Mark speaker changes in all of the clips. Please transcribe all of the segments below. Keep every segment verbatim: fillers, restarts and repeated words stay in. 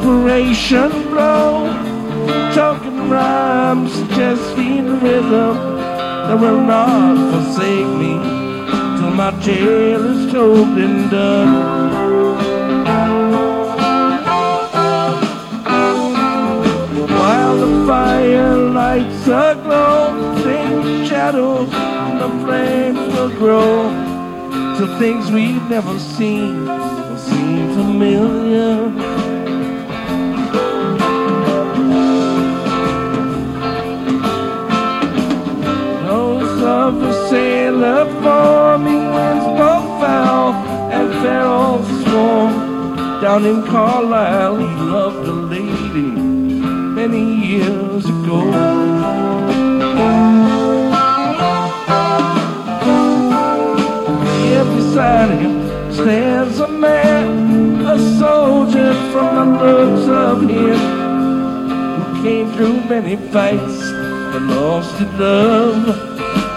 Speaker 1: inspiration flow, talking rhymes, suggesting the rhythm that will not forsake me till my tale is told and done. While the fire lights aglow, faint shadows and the flames will grow till things we've never seen will seem familiar. Those of a sailor forming winds both foul and feral swarm. Down in Carlisle he loved a lady many years ago. Here beside him stands a man, a soldier from the looks of him, who came through many fights but lost his love.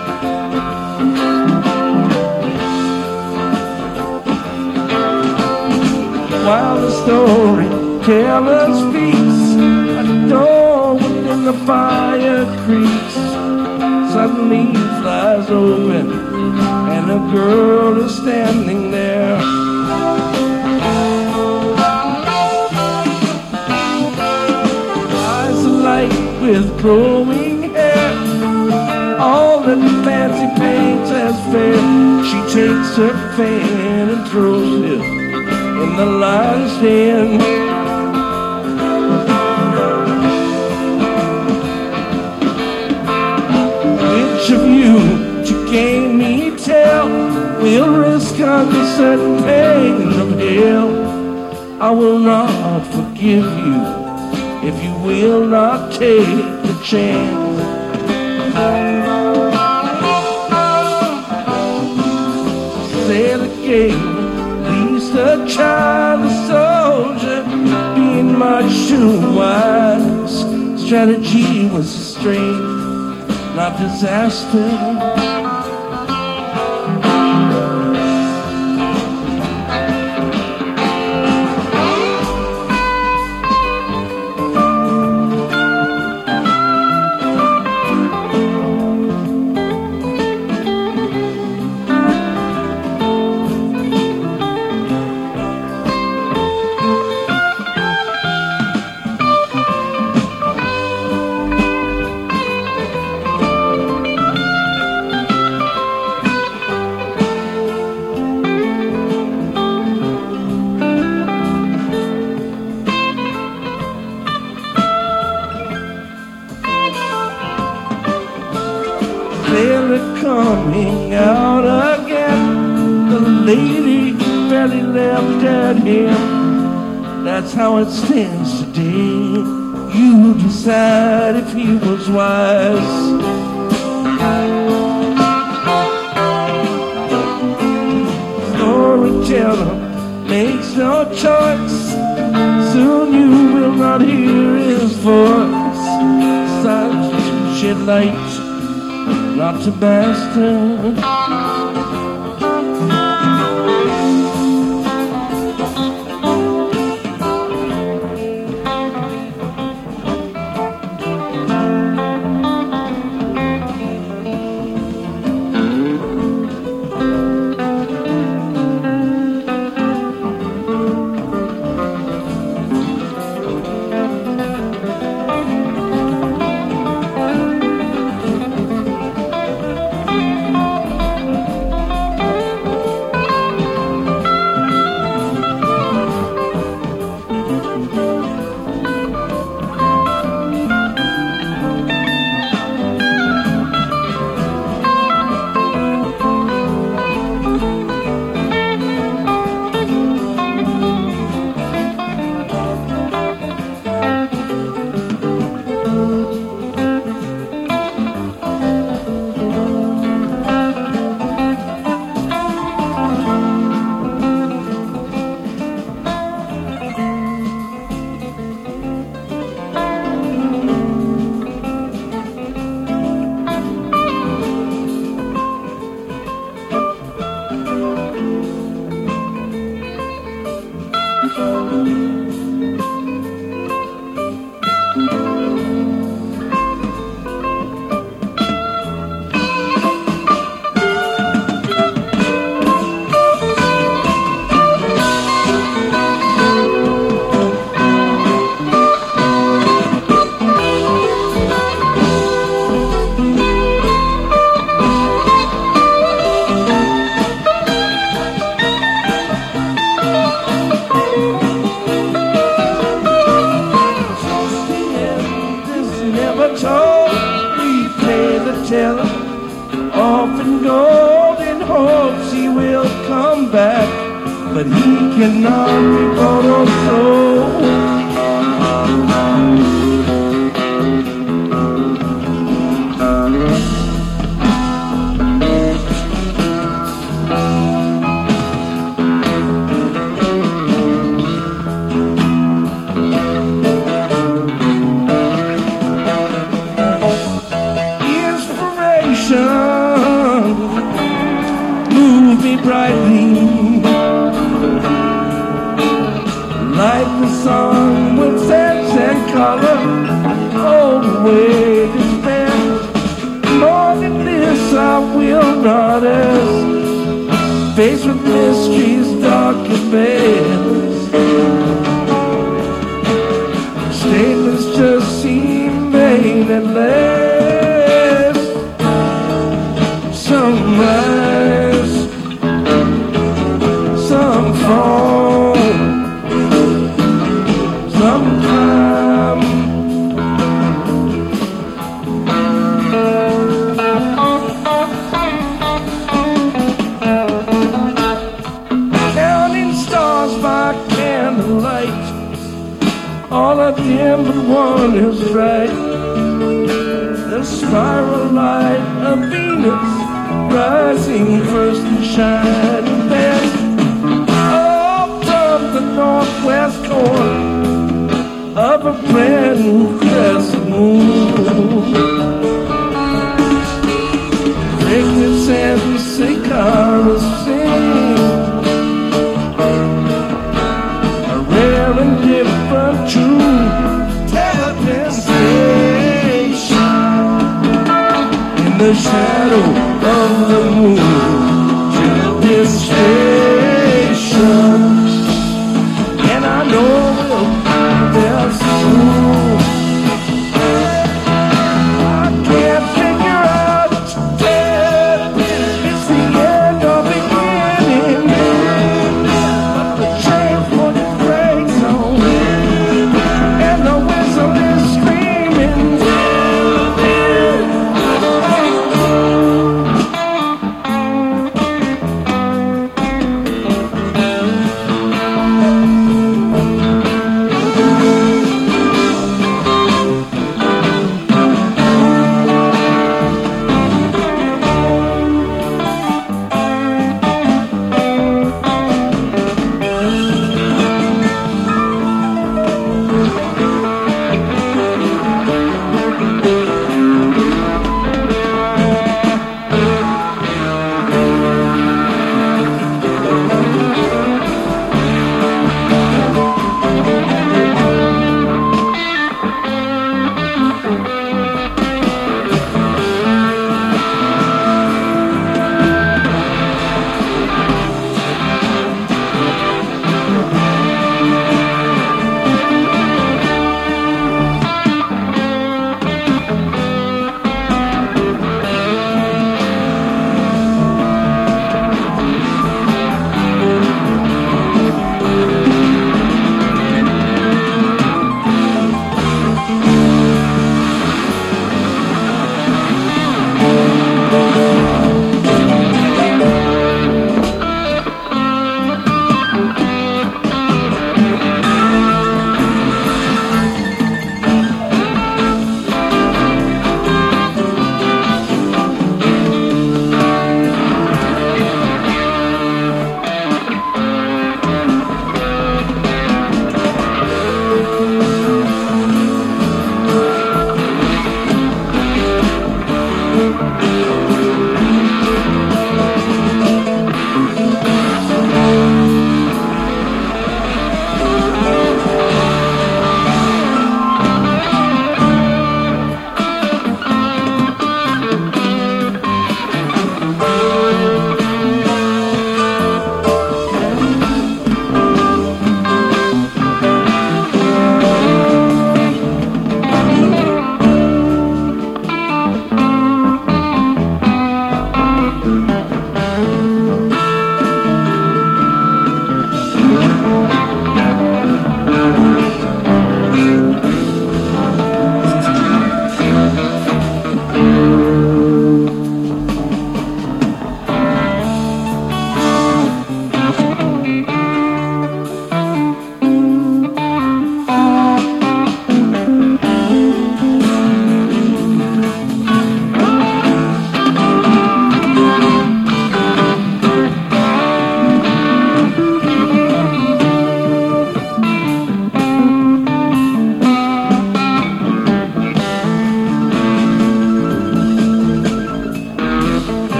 Speaker 1: While the storyteller speaks, a door within the fire creaks. Suddenly it flies open, and a girl is standing there. Eyes alight with glowing hair, all that fancy paints as fair. She takes her fan and throws it in the lion's den. Which of you to gain me tell will risk under certain pain of hell? I will not forgive you if you will not take the chance. Say the game, a child, a soldier, being much too wise. Strategy was strength, not disaster. They're coming out again. The lady barely left at him. That's how it stands today. You decide if he was wise. Storyteller makes no choice. Soon you will not hear his voice. Silence to shed light, not to bastard. cannot be bought or sold. Move me brightly like the sun with sense and color, all the way to spend. More than this I will not ask, faced with mysteries dark as beds. Statements just seem vain at last. Some rise, some fall, some climb. Counting stars by candlelight, all of them but one is right. The spiral light of Venus rising first and shining best. Oh, from the northwest corner of a brand new crescent moon, crickets and cicadas sing a rare and different tune. Television station in the shadow of the moon to this station, and I know we'll be there soon.